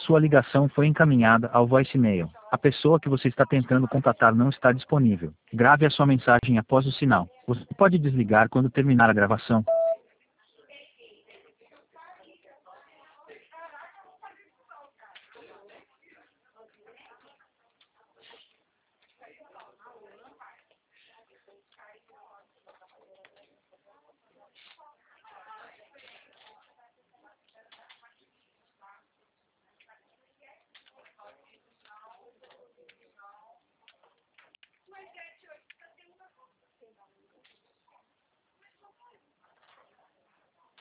Sua ligação foi encaminhada ao voicemail. A pessoa que você está tentando contatar não está disponível. Grave a sua mensagem após o sinal. Você pode desligar quando terminar a gravação.